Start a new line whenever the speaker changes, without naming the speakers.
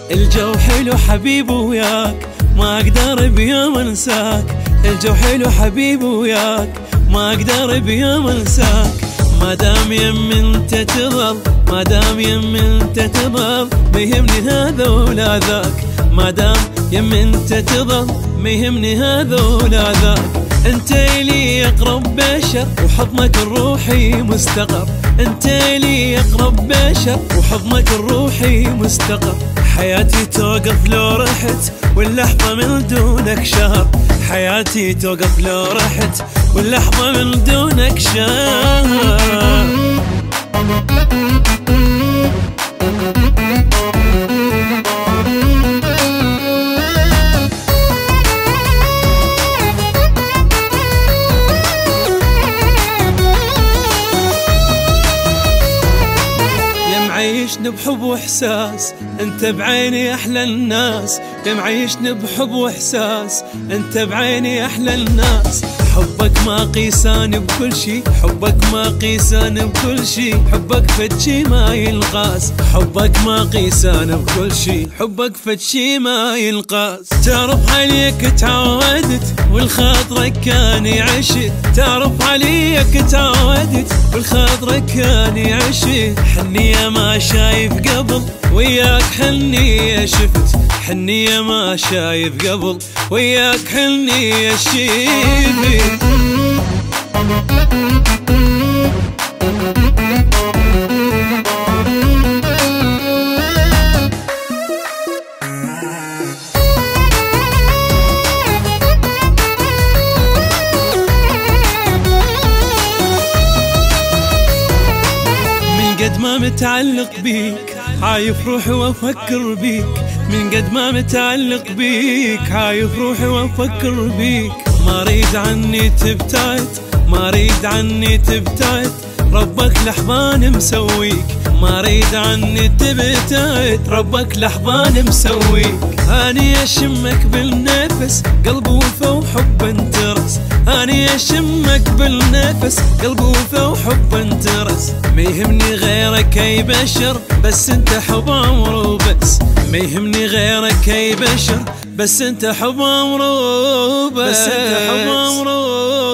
الجو حلو حبيبي وياك، ما اقدر بيوم انساك. الجو حلو حبيبي وياك، ما اقدر بيوم انساك. ما دام يم انت تظل، ما دام يم انت تظل، ما يهمني هذا ولا ذاك. ما دام يم انت تظل، ما يهمني هذا ولا ذاك. انت لي اقرب بشر وحضنك الروحي مستقر. انت لي اقرب بشر وحضنك الروحي مستقر. حياتي توقف لو رحت واللحظة من دونك شهر. حياتي توقف لو رحت واللحظة من دونك شهر. معيشني بحب واحساس، انت بعيني احلى الناس. يا معيشني بحب واحساس، انت بعيني احلى الناس. حبك ما قيسان بكل شي، حبك ما قيسان بكل شي. حبك فتشي ما ينقاس، حبك ما قيسان بكل شي. حبك فتشي ما ينقاس. تعرف عليك تعودت والخاطرك كان يعشق. تعرف عليك تعودت والخاطرك كان يعشق. حنية ما شايف قبل وياك حنية شفت. حنية ما شايف قبل وياك حنية شفت. قد ما متعلق بيك عايف روحي وافكر بيك. من قد ما متعلق بيك عايف روحي وافكر بيك. ما اريد عني تبتعد، ما اريد عني تبتعد. ربك لحظان مسويك. ما اريد عني تبتعد، ربك لحظان مسويك. اني اشمك بالنفس قلبي وفا وحب انترس. اني اشمك بالنفس قلبي وفا وحب انترس. ما يهمني غيرك اي بشر بس انت حب عمره وبس. ما يهمني غيرك اي بشر بس انت حب عمره وبس. بس انت حب عمره